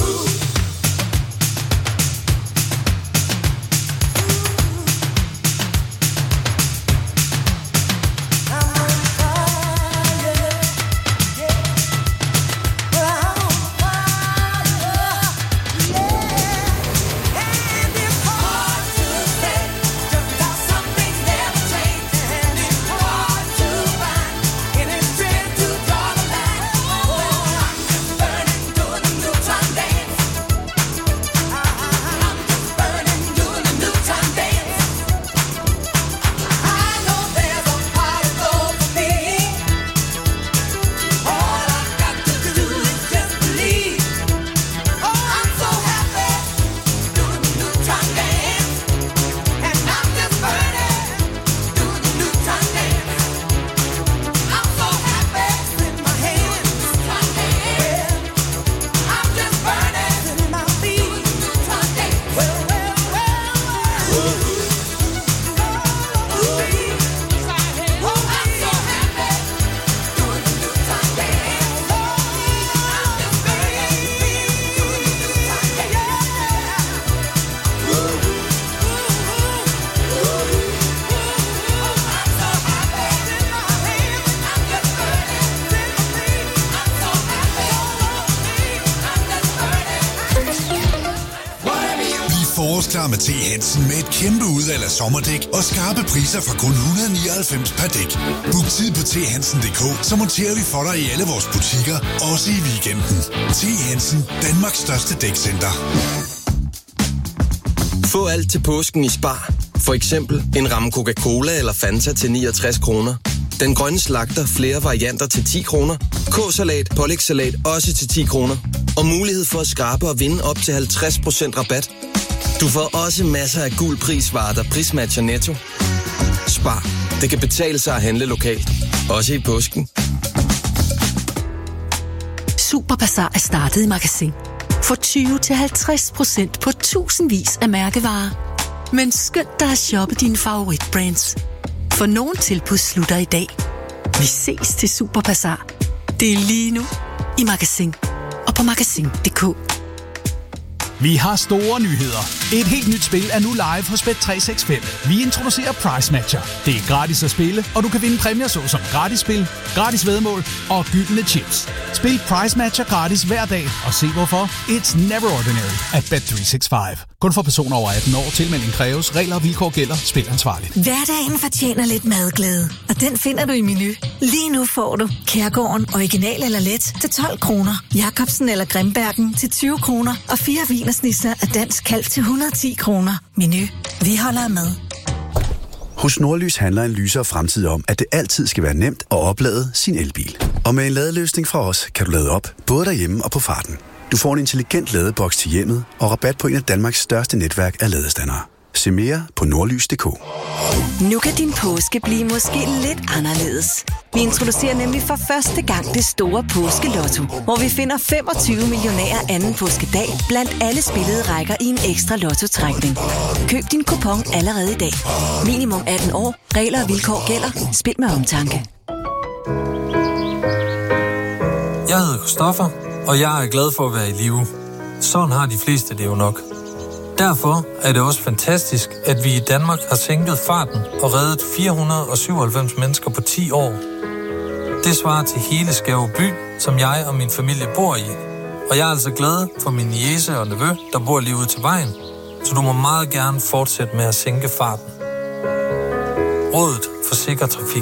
Time dance. forårsklar med T. Hansen med et kæmpe udvalg af sommerdæk og skarpe priser fra kun 199 per dæk. Book tid på thansen.dk, så monterer vi for dig i alle vores butikker, også i weekenden. T. Hansen, Danmarks største dækcenter. Få alt til påsken i Spar. For eksempel en ramme Coca-Cola eller Fanta til 69 kroner. Den grønne slagter flere varianter til 10 kroner. K-salat, pålægssalat også til 10 kroner. Og mulighed for at skrabe og vinde op til 50% rabat. Du får også masser af guld prisvarer, der prismatcher Netto. Spar. Det kan betale sig at handle lokalt. Også i påsken. Superbazar er startet i Magasin. Få 20-50% på tusindvis af mærkevarer. Men skynd dig at shoppe dine favoritbrands. For nogle tilbud slutter i dag. Vi ses til Superbazar. Det er lige nu i Magasin og på magasin.dk. Vi har store nyheder. Et helt nyt spil er nu live hos Bet365. Vi introducerer Price Matcher. Det er gratis at spille, og du kan vinde præmier såsom gratis spil, gratis væddemål og gyldne chips. Spil Price Matcher gratis hver dag, og se hvorfor. It's never ordinary at Bet365. Kun for personer over 18 år. Tilmelding kræves. Regler og vilkår gælder. Spil ansvarligt. Hverdagen fortjener lidt madglæde, og den finder du i Menu. Lige nu får du Kærgården original eller let til 12 kroner, Jacobsen eller Grimbergen til 20 kroner og 4 wienersnitzer af dansk kalv til 110 kroner. Menu. Vi holder med. Hos Nordlys handler en lysere fremtid om, at det altid skal være nemt at oplade sin elbil. Og med en ladeløsning fra os, kan du lade op, både derhjemme og på farten. Du får en intelligent ladeboks til hjemmet og rabat på en af Danmarks største netværk af ladestandere. Se mere på nordlys.dk. Nu kan din påske blive måske lidt anderledes. Vi introducerer nemlig for første gang det store påskelotto, hvor vi finder 25 millionærer anden påskedag blandt alle spillede rækker i en ekstra lottotrækning. Køb din kupon allerede i dag. Minimum 18 år. Regler og vilkår gælder. Spil med omtanke. Jeg hedder Christoffer, og jeg er glad for at være i live. Sådan har de fleste det jo nok. Derfor er det også fantastisk, at vi i Danmark har sænket farten og reddet 497 mennesker på 10 år. Det svarer til hele Skæve by, som jeg og min familie bor i. Og jeg er altså glad for min niece og nevø, der bor lige ude til vejen. Så du må meget gerne fortsætte med at sænke farten. Rådet for sikker trafik.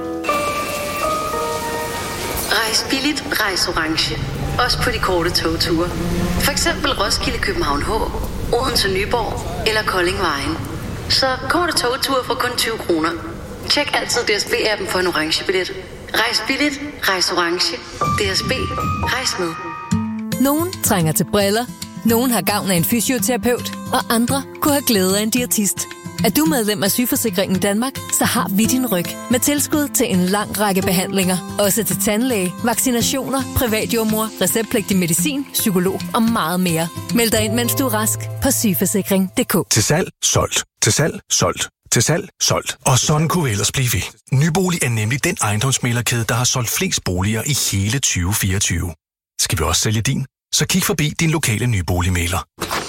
Rejs billigt, rejs orange. Også på de korte togture. For eksempel Roskilde, København H, Odense, Nyborg eller Kolding Vejen. Så korte togture for kun 20 kroner. Tjek altid DSB-appen for en orange billet. Rejs billigt, rejs orange. DSB, rejs med. Nogen trænger til briller, nogen har gavn af en fysioterapeut, og andre kunne have glæde af en diætist. Er du medlem af Sygeforsikringen Danmark, så har vi din ryg med tilskud til en lang række behandlinger. Også til tandlæge, vaccinationer, privatjordmor, receptpligtig medicin, psykolog og meget mere. Meld dig ind, mens du er rask på sygeforsikring.dk. Til salg, solgt. Til salg, solgt. Til salg, solgt. Og sådan kunne vi ellers blive ved. Nybolig er nemlig den ejendomsmæglerkæde, der har solgt flest boliger i hele 2024. Skal vi også sælge din? Så kig forbi din lokale nyboligmægler.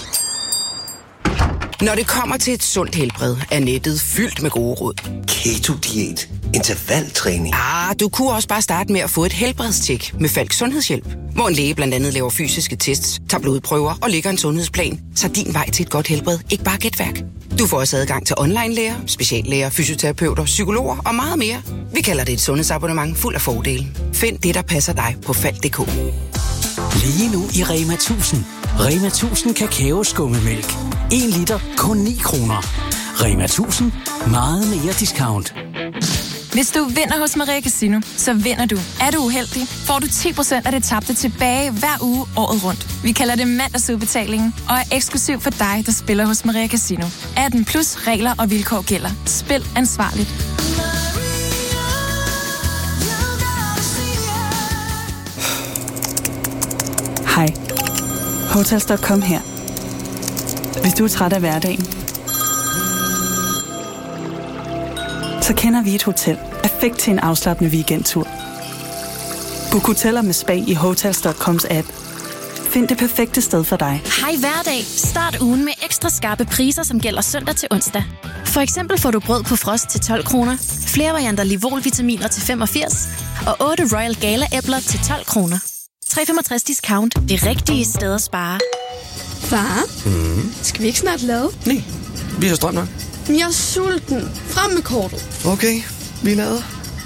Når det kommer til et sundt helbred, er nettet fyldt med gode råd. Keto-diæt, intervaltræning. Du kunne også bare starte med at få et helbredstjek med Falk Sundhedshjælp, hvor en læge blandt andet laver fysiske tests, tager blodprøver og lægger en sundhedsplan, så din vej til et godt helbred ikke bare er gætværk. Du får også adgang til online-læger, speciallæger, fysioterapeuter, psykologer og meget mere. Vi kalder det et sundhedsabonnement fuld af fordele. Find det, der passer dig på Falk.dk. Lige nu i Rema 1000. Rema 1000 kakaoskummemælk. 1 liter kun 9 kroner. Rema 1000. Meget mere discount. Hvis du vinder hos Maria Casino, så vinder du. Er du uheldig, får du 10% af det tabte tilbage hver uge året rundt. Vi kalder det mandagsudbetalingen og er eksklusiv for dig, der spiller hos Maria Casino. 18 plus regler og vilkår gælder. Spil ansvarligt. Hej. Hotels.com her. Hvis du er træt af hverdagen, så kender vi et hotel perfekt til en afslappende weekendtur. Book hoteller med spa i Hotels.coms app. Find det perfekte sted for dig. Hej hverdag. Start ugen med ekstra skarpe priser, som gælder søndag til onsdag. For eksempel får du brød på frost til 12 kroner, flere varianter Livol-vitaminer til 85 og 8 Royal Gala-æbler til 12 kroner. 365 discount. Det rigtige sted at spare. Far, skal vi ikke snart lade? Nej, vi har strøm nok. Jeg er sulten. Frem med kortet. Okay, vi lader.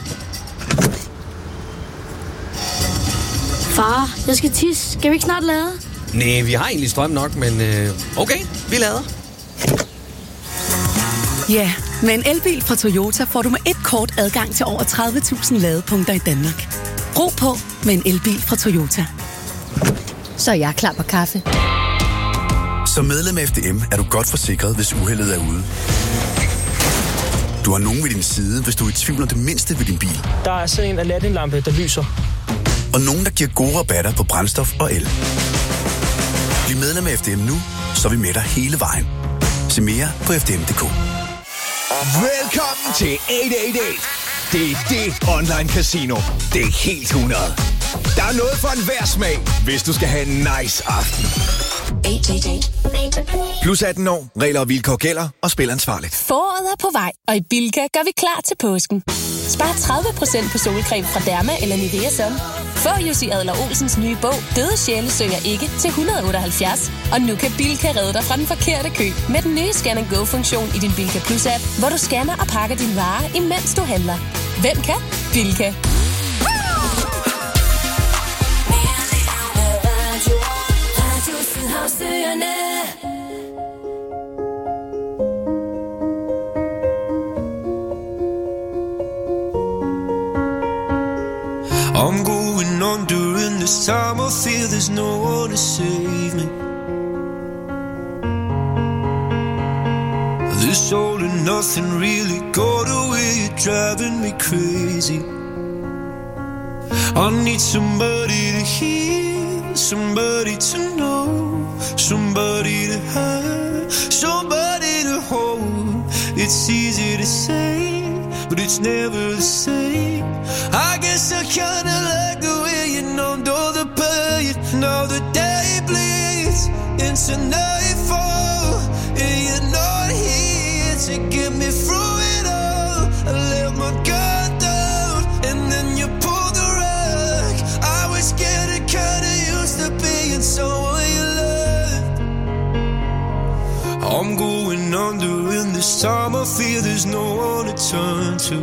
Far, jeg skal tisse. Skal vi ikke snart lade? Nej, vi har egentlig strøm nok, men okay, vi lader. Ja, med en elbil fra Toyota får du med et kort adgang til over 30.000 ladepunkter i Danmark. Ro på med en elbil fra Toyota. Så er jeg klar på kaffe. Som medlem af FDM er du godt forsikret, hvis uheldet er ude. Du har nogen ved din side, hvis du er i tvivl om det mindste ved din bil. Der er sådan en Aladdin-lampe, der lyser. Og nogen, der giver gode rabatter på brændstof og el. Bliv medlem af FDM nu, så er vi med dig hele vejen. Se mere på fdm.dk. Velkommen til 888. Det er det online casino. Det er helt 100. Der er noget for enhver smag, hvis du skal have en nice aften. 888. Plus 18 år. Regler og vilkår gælder, og spil ansvarligt. Foråret er på vej, og i Bilka gør vi klar til påsken. Spar 30% på solcreme fra Derma eller Nivea Sun. Få Jussi Adler-Olsens nye bog, Døde sjæle synger ikke, til 178. Og nu kan Bilka redde dig fra den forkerte kø med den nye Scan & Go-funktion i din Bilka Plus-app, hvor du scanner og pakker dine varer, imens du handler. Hvem kan? Bilka. I'm going on during this time. I feel there's no one to save me. This all and nothing really got away. You're driving me crazy. I need somebody to hear, somebody to know, somebody to have, somebody to hold. It's easy to say, but it's never the same. I guess I kinda like the way you numbed all the pain. Now the day bleeds into nightfall, and you're not here to get me through it all. I let my guard down, and then you pulled the rug. I was getting kinda used to being someone you loved. I'm going under, and this time I feel there's no one to turn to.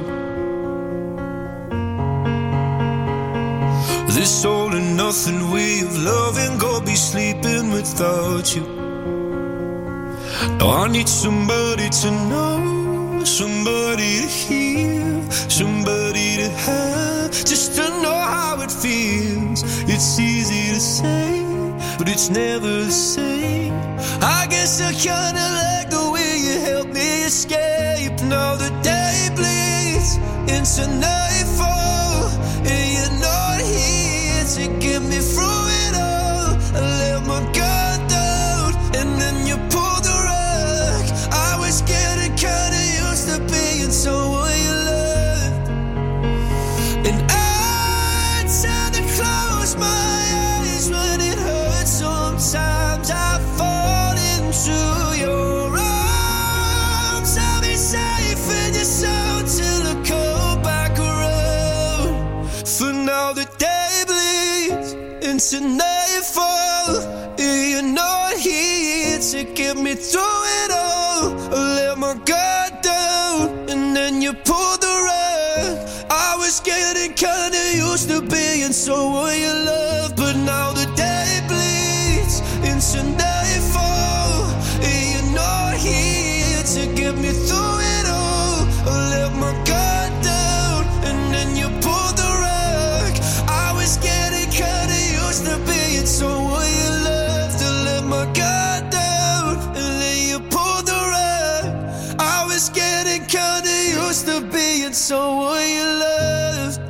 This all and nothing way of loving, go be sleeping without you. Now I need somebody to know, somebody to hear, somebody to have, just to know how it feels. It's easy to say, but it's never the same. I guess I kinda like the way you help me escape. Now the day bleeds into nightfall, and you're not here to get me through it all. I let my guard down, and then you pulled the rug. I was getting kinda used to being someone you loved, and I tend to close my eyes when it hurts. Sometimes I fall into your arms. I'll be safe in your soul till I come back around. For now the day bleeds into nightfall, and you're not here to get me through it all. I let my guard down, and then you pulled the rug. I was getting kinda used to being someone you love, but now the day bleeds into nightfall, and you're not here to get me through it all. I let my guard down, and then you pulled the rug. I was getting kinda used to being someone you loved. To let my guard down, and then you pulled the rug. I was getting kinda used to being someone you loved.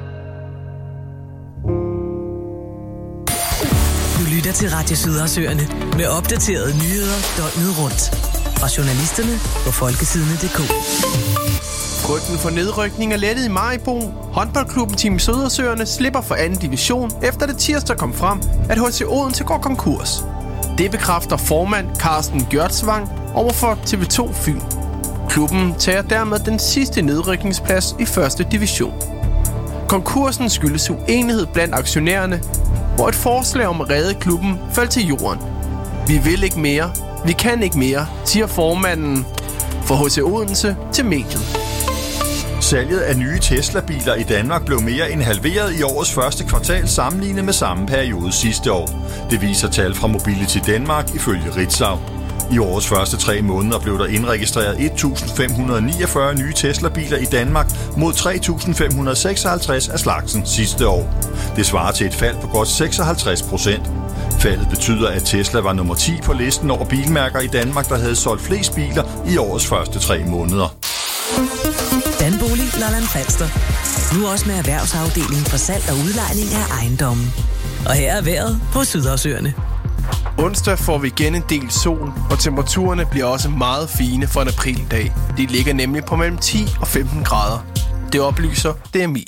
Du lytter til Radio Sydersøerne med opdaterede nyheder døgnet rundt. Fra journalisterne på folkesidene.dk. Frygten for nedrykning er lettet i Maribo. Håndboldklubben Team Sydersøerne slipper for anden division, efter det tirsdag kom frem, at HC Odense går konkurs. Det bekræfter formand Carsten Gjørtsvang overfor TV2 Fyn. Klubben tager dermed den sidste nedrykningsplads i første division. Konkursen skyldes uenighed blandt aktionærerne, hvor et forslag om at redde klubben faldt til jorden. Vi vil ikke mere. Vi kan ikke mere, siger formanden for HC Odense til mediet. Salget af nye Tesla-biler i Danmark blev mere end halveret i årets første kvartal sammenlignet med samme periode sidste år. Det viser tal fra Mobility Danmark ifølge Ritzau. I årets første 3 måneder blev der indregistreret 1.549 nye Tesla-biler i Danmark mod 3.556 af slagsen sidste år. Det svarer til et fald på godt 56%. Faldet betyder, at Tesla var nummer 10 på listen over bilmærker i Danmark, der havde solgt flest biler i årets første 3 måneder. Danbolig Lolland Falster. Nu også med erhvervsafdelingen for salg og udlejning af ejendommen. Og her er vejret på Sydhavsøerne. Onsdag får vi igen en del sol, og temperaturerne bliver også meget fine for en aprildag. De ligger nemlig på mellem 10 og 15 grader. Det oplyser DMI.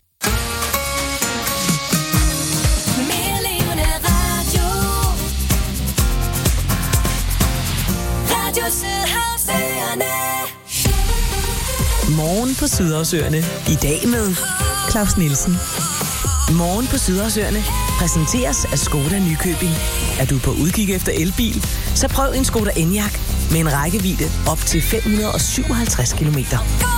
Morgen på Sydhavsøerne. I dag med Claus Nielsen. Morgen på Sydhavsøerne præsenteres af Skoda Nykøbing. Er du på udkig efter elbil? Så prøv en Skoda Enyaq med en rækkevidde op til 557 kilometer.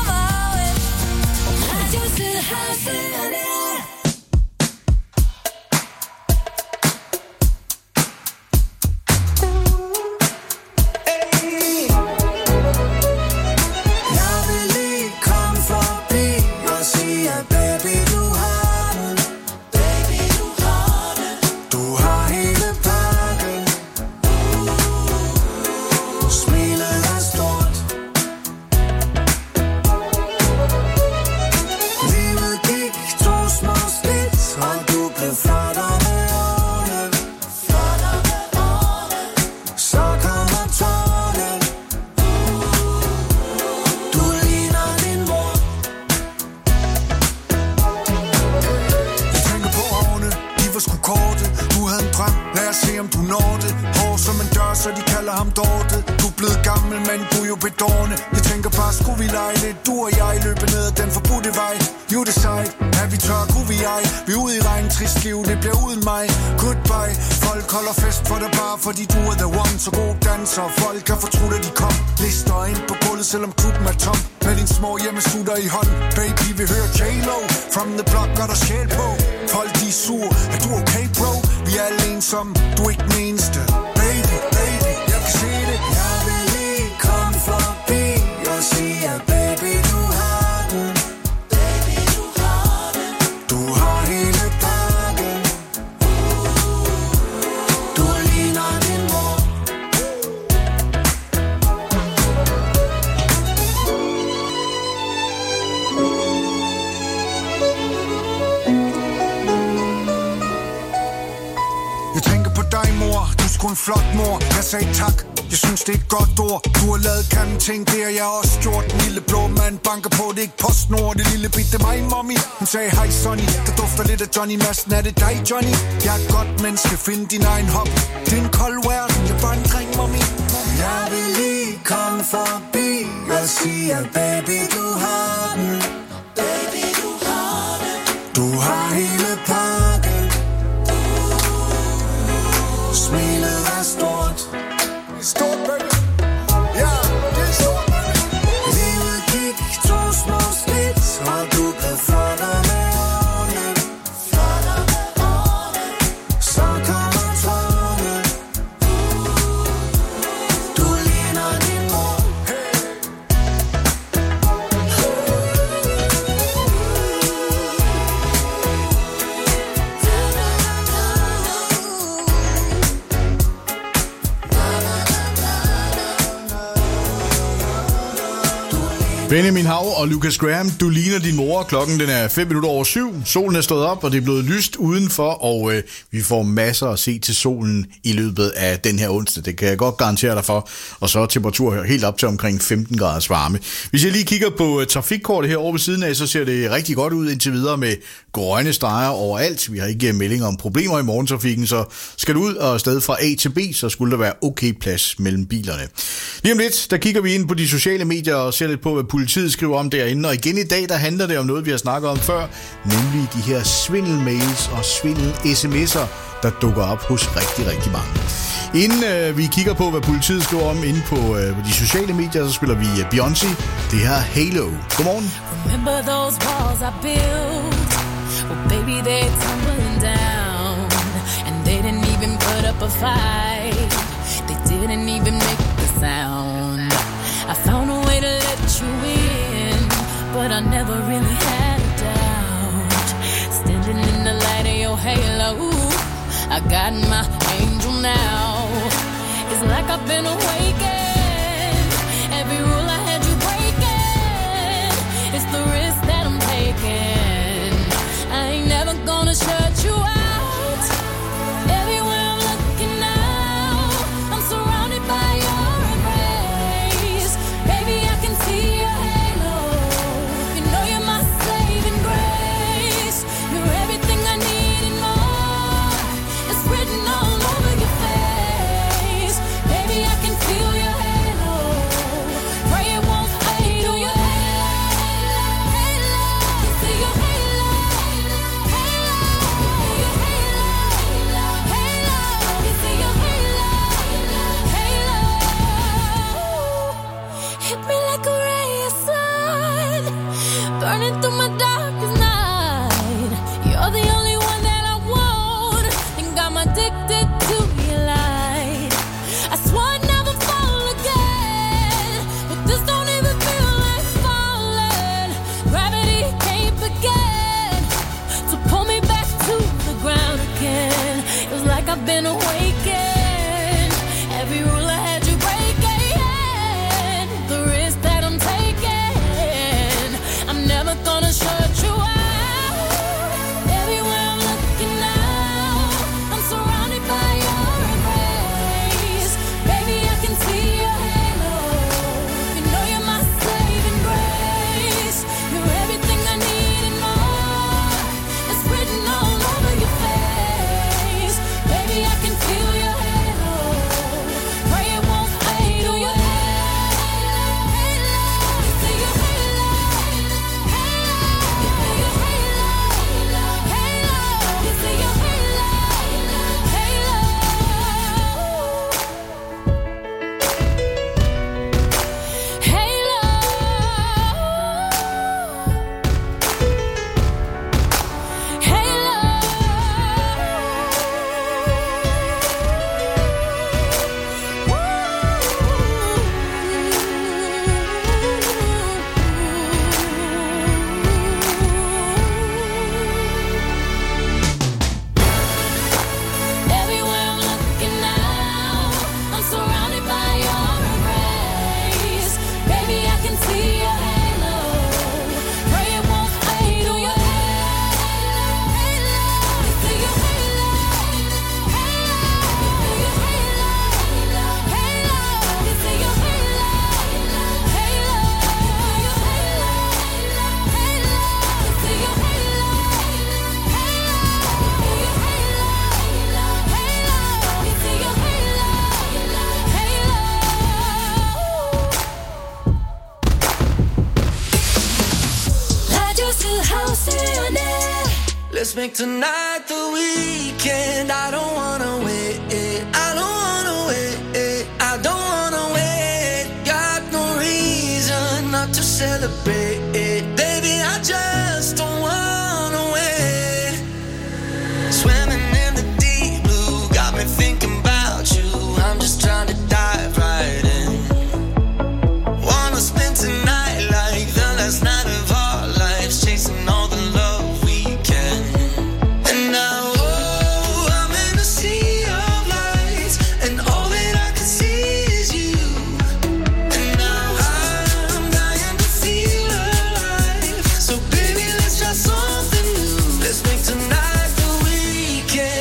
Fordi du er the one, så god danser. Folk kan fortrudt, at de kom. Lister ind på gulvet, selvom klubben er tom. Med din små hjemmesutter i hånd. Baby, vi hører J-Lo. From the block, når der sjæl på. Folk, de er sur. Er du okay, bro? Vi er alle ensomme. Du er ikke den eneste. Baby, baby, jeg kan se det. Jeg vil lige komme forbi og sige, at baby, du har den. Baby, du har den. Du har hele pakken. Du ligner din mor. Jeg tænker på dig, mor. Du er sgu en flot mor. Jeg sagde tak. Jeg synes, det er et godt ord. Du har lavet kanden ting, det har jeg også gjort. Den lille blå mand banker på, det er ikke PostNord. Det lille bitte mig, mommy. Hun sagde, hej Sonny. Der dufter lidt af Johnny Madsen. Er det dig, Johnny? Jeg er et godt menneske, find din egen hop. Det er en kold verden, jeg er bare en dreng, mommy. Jeg vil lige komme forbi og sige, at baby, du har den. Baby, du har den. Du har hele pakken. Smilet er stort. Stort, baby. Ja, det er stort, baby. Livet gik 2 små skridt, og du blev flottere med årene. Flottere med årene. Så kommer tårne. Du ligner din mor. Benjamin Hav og Lucas Graham, du ligner din mor. Klokken den er 7:05. Solen er stået op, og det er blevet lyst udenfor, og vi får masser at se til solen i løbet af den her onsdag. Det kan jeg godt garantere dig for. Og så er temperatur helt op til omkring 15 graders varme. Hvis jeg lige kigger på trafikkortet her over ved siden af, så ser det rigtig godt ud indtil videre med grønne streger overalt. Vi har ikke meldinger om problemer i morgentrafikken, så skal du ud og afsted fra A til B, så skulle der være okay plads mellem bilerne. Lige om lidt, der kigger vi ind på de sociale medier og ser lidt på, hvad politiet skriver om derinde. Og igen i dag, der handler det om noget, vi har snakket om før, nemlig de her svindelmails og svindel-sms'er, der dukker op hos rigtig, rigtig mange. Inden vi kigger på, hvad politiet skriver om inde på de sociale medier, så spiller vi Beyoncé. Det her Halo. Godmorgen. Remember those walls I built? Well, baby, they're tumbling down. And they didn't even put up a fight. They didn't even make the sound. I found a way to let you in, but I never really had a doubt. Standing in the light of your halo, I got my angel now. It's like I've been awakened. Every rule I had you breaking. It's the risk that I'm taking. I ain't never gonna shut you out. Everywhere I'm looking now, I'm surrounded by your embrace. Baby, I can see your halo. You know you're my saving grace. You're everything I need and more. It's written all over your face. Baby, I can feel your halo. Pray it won't fade. Oh, your halo, halo. You see your halo, halo, your halo, halo. You see your halo, halo. Hit me like a ray of sun, burning through my darkest night. You're the only one that I want. Think I'm addicted to your light. I swore I'd never fall again, but this don't even feel like falling. Gravity can't begin to pull me back to the ground again. It was like I've been awakened. Every rule I had you breaking. The risk that I'm taking, I'm never gonna shut you out. Everywhere I'm looking now, I'm surrounded by your embrace. Baby, I can see your halo. You know you're my saving grace. You're everything I need and more. It's written all over your face. Baby, I can feel your halo. Pray it won't fade. Oh, your halo, halo. You see your halo, halo. You see your halo, halo. You see your halo, halo. Everywhere I'm looking now, I'm surrounded by your embrace. Baby, I can see your halo. Pray it won't fade. Oh, your halo, halo. You see your halo, halo. You see your halo, halo. You see your halo, halo. Your halo, halo. You see your halo, halo. Your halo, halo. You see your halo, halo. Radio Sydhavsøerne. Let's make tonight the weekend. I don't wanna wait. I don't wanna wait. I don't wanna wait. Got no reason not to celebrate.